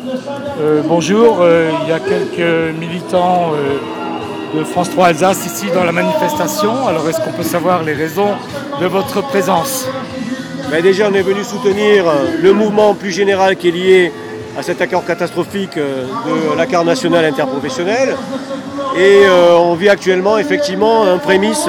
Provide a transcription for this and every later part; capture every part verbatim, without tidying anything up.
Euh, bonjour, euh, il y a quelques militants euh, de France trois Alsace ici dans la manifestation. Alors est-ce qu'on peut savoir les raisons de votre présence? Ben déjà, on est venu soutenir le mouvement plus général qui est lié à cet accord catastrophique de l'accord national interprofessionnel. Et euh, on vit actuellement effectivement un prémisse,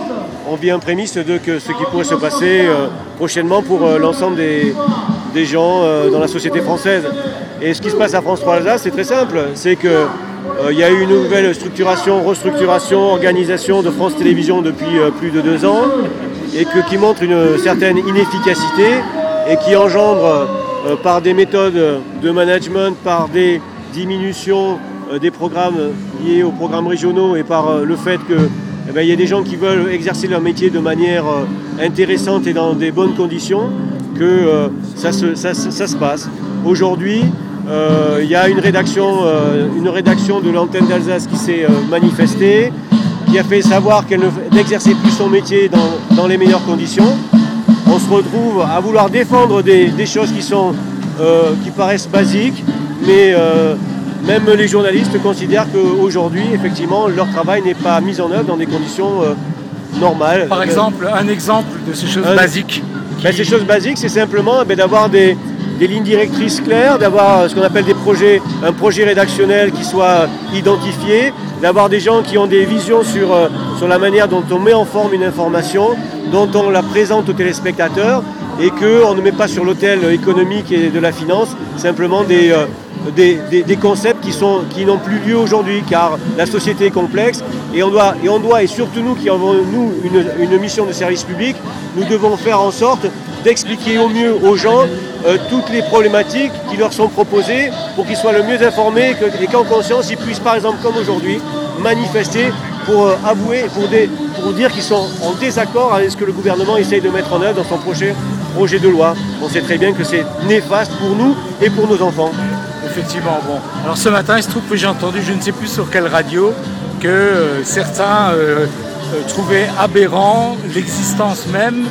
on vit un prémisse de que ce qui pourrait se passer euh, prochainement pour euh, l'ensemble des, des gens euh, dans la société française. Et ce qui se passe à France trois Alsace, c'est très simple, c'est qu'il euh, y a eu une nouvelle structuration, restructuration, organisation de France Télévisions depuis euh, plus de deux ans, et que, qui montre une certaine inefficacité et qui engendre euh, par des méthodes de management, par des diminutions euh, des programmes liés aux programmes régionaux et par euh, le fait qu'il eh ben, y a des gens qui veulent exercer leur métier de manière euh, intéressante et dans des bonnes conditions, que euh, ça, se, ça, ça se passe. Aujourd'hui, il euh, y a une rédaction, euh, une rédaction de l'antenne d'Alsace qui s'est euh, manifestée, qui a fait savoir qu'elle n'exerçait plus son métier dans, dans les meilleures conditions. On se retrouve à vouloir défendre des, des choses qui, sont, euh, qui paraissent basiques, mais euh, même les journalistes considèrent qu'aujourd'hui, effectivement, leur travail n'est pas mis en œuvre dans des conditions euh, normales. Par exemple, un exemple de ces choses un, basiques qui... ben, Ces choses basiques, c'est simplement ben, d'avoir des, des lignes directrices claires, d'avoir ce qu'on appelle des projets, un projet rédactionnel qui soit identifié, d'avoir des gens qui ont des visions sur, euh, sur la manière dont on met en forme une information, dont on la présente aux téléspectateurs, et qu'on ne met pas sur l'autel économique et de la finance simplement des, euh, des, des, des concepts qui, sont, qui n'ont plus lieu aujourd'hui, car la société est complexe, et on doit, et, on doit, et surtout nous qui avons nous, une, une mission de service public, nous devons faire en sorte d'expliquer au mieux aux gens euh, toutes les problématiques qui leur sont proposées pour qu'ils soient le mieux informés et qu'en conscience ils puissent par exemple comme aujourd'hui manifester pour euh, avouer, pour, des, pour dire qu'ils sont en désaccord avec ce que le gouvernement essaye de mettre en œuvre dans son prochain projet de loi. On sait très bien que c'est néfaste pour nous et pour nos enfants. Effectivement, bon. Alors ce matin il se trouve que j'ai entendu, je ne sais plus sur quelle radio, que euh, certains euh, euh, trouvaient aberrant l'existence même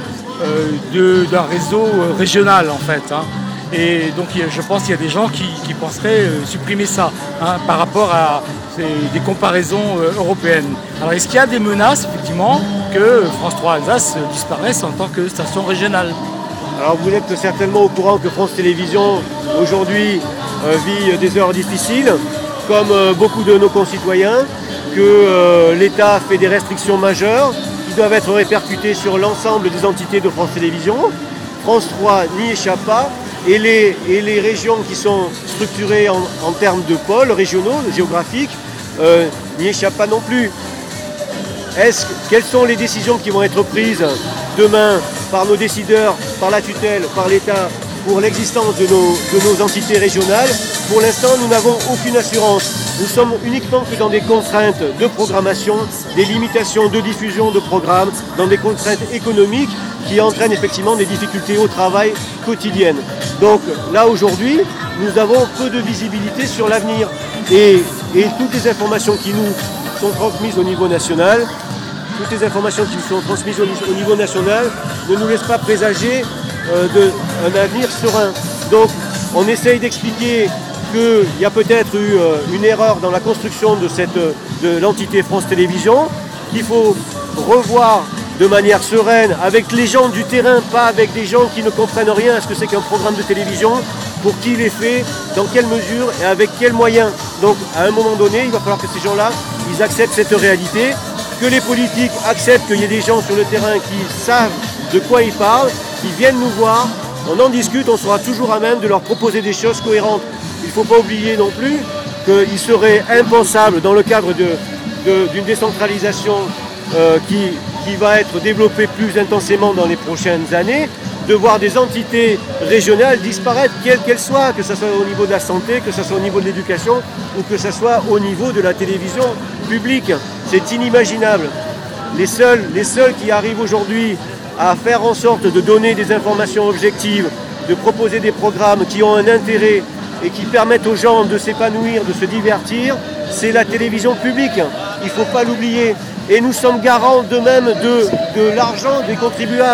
Euh, d'un réseau euh, régional en fait. Hein. Et donc je pense qu'il y a des gens qui, qui penseraient euh, supprimer ça hein, par rapport à ces, des comparaisons euh, européennes. Alors est-ce qu'il y a des menaces effectivement que France trois Alsace euh, disparaisse en tant que station régionale? Alors vous êtes certainement au courant que France Télévisions aujourd'hui euh, vit des heures difficiles, comme euh, beaucoup de nos concitoyens, que euh, l'État fait des restrictions majeures qui doivent être répercutés sur l'ensemble des entités de France Télévisions. France trois n'y échappe pas et les, et les régions qui sont structurées en, en termes de pôles régionaux, géographiques, euh, n'y échappent pas non plus. Est-ce, quelles sont les décisions qui vont être prises demain par nos décideurs, par la tutelle, par l'État, pour l'existence de nos, de nos entités régionales? Pour l'instant, nous n'avons aucune assurance. Nous sommes uniquement que dans des contraintes de programmation, des limitations de diffusion de programmes, dans des contraintes économiques qui entraînent effectivement des difficultés au travail quotidiennes. Donc là, aujourd'hui, nous avons peu de visibilité sur l'avenir. Et, et toutes les informations qui nous sont transmises au niveau national, toutes les informations qui nous sont transmises au, au niveau national ne nous laissent pas présager euh, d'un avenir serein. Donc on essaye d'expliquer qu'il y a peut-être eu euh, une erreur dans la construction de, cette, de l'entité France Télévisions, qu'il faut revoir de manière sereine avec les gens du terrain, pas avec des gens qui ne comprennent rien à ce que c'est qu'un programme de télévision, pour qui il est fait, dans quelle mesure et avec quels moyens. Donc à un moment donné, il va falloir que ces gens-là, ils acceptent cette réalité, que les politiques acceptent qu'il y ait des gens sur le terrain qui savent de quoi ils parlent, qui viennent nous voir, on en discute, on sera toujours à même de leur proposer des choses cohérentes. Il ne faut pas oublier non plus qu'il serait impensable, dans le cadre de, de, d'une décentralisation euh, qui, qui va être développée plus intensément dans les prochaines années, de voir des entités régionales disparaître, quelles qu'elles soient, que ce soit au niveau de la santé, que ce soit au niveau de l'éducation ou que ce soit au niveau de la télévision publique. C'est inimaginable. Les seuls, les seuls qui arrivent aujourd'hui à faire en sorte de donner des informations objectives, de proposer des programmes qui ont un intérêt et qui permettent aux gens de s'épanouir, de se divertir, c'est la télévision publique. Il ne faut pas l'oublier. Et nous sommes garants de même de, de l'argent des contribuables.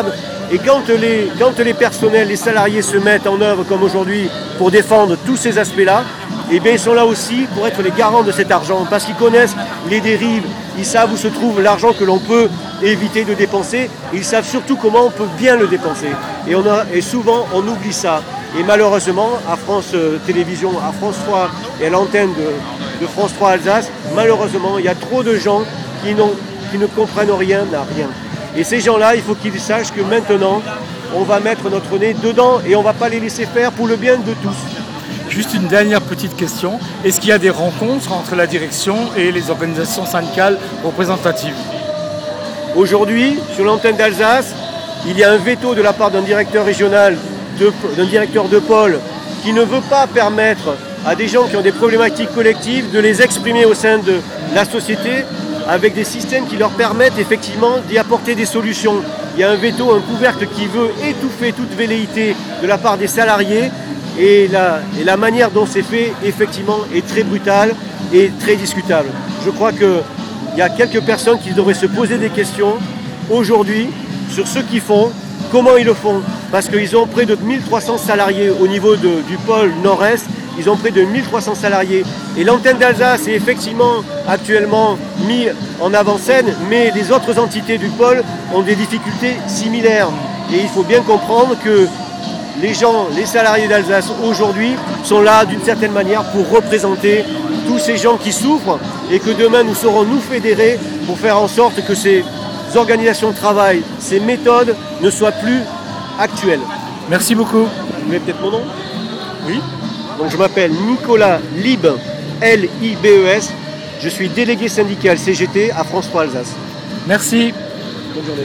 Et quand les, quand les personnels, les salariés se mettent en œuvre comme aujourd'hui pour défendre tous ces aspects-là, eh bien ils sont là aussi pour être les garants de cet argent, parce qu'ils connaissent les dérives, ils savent où se trouve l'argent que l'on peut éviter de dépenser, ils savent surtout comment on peut bien le dépenser. Et, on a, et souvent on oublie ça. Et malheureusement, à France Télévisions, à France trois et à l'antenne de, de France trois Alsace, malheureusement, il y a trop de gens qui, qui ne comprennent rien à rien. Et ces gens-là, il faut qu'ils sachent que maintenant, on va mettre notre nez dedans et on ne va pas les laisser faire pour le bien de tous. Juste une dernière petite question. Est-ce qu'il y a des rencontres entre la direction et les organisations syndicales représentatives? Aujourd'hui, sur l'antenne d'Alsace, il y a un veto de la part d'un directeur régional, d'un directeur de pôle, qui ne veut pas permettre à des gens qui ont des problématiques collectives de les exprimer au sein de la société avec des systèmes qui leur permettent effectivement d'y apporter des solutions. Il y a un veto, un couvercle qui veut étouffer toute velléité de la part des salariés. Et la, et la manière dont c'est fait, effectivement, est très brutale et très discutable. Je crois qu'il y a quelques personnes qui devraient se poser des questions aujourd'hui sur ce qu'ils font, comment ils le font. Parce qu'ils ont près de mille trois cents salariés au niveau de, du pôle nord-est, ils ont près de mille trois cents salariés. Et l'antenne d'Alsace est effectivement actuellement mise en avant-scène, mais les autres entités du pôle ont des difficultés similaires. Et il faut bien comprendre que les gens, les salariés d'Alsace aujourd'hui sont là d'une certaine manière pour représenter tous ces gens qui souffrent et que demain nous saurons nous fédérer pour faire en sorte que ces organisations de travail, ces méthodes ne soient plus actuelles. Merci beaucoup. Vous voulez peut-être mon nom? Oui. Donc je m'appelle Nicolas Lieb, L I B E S. Je suis délégué syndical C G T à France trois Alsace. Merci. Bonne journée.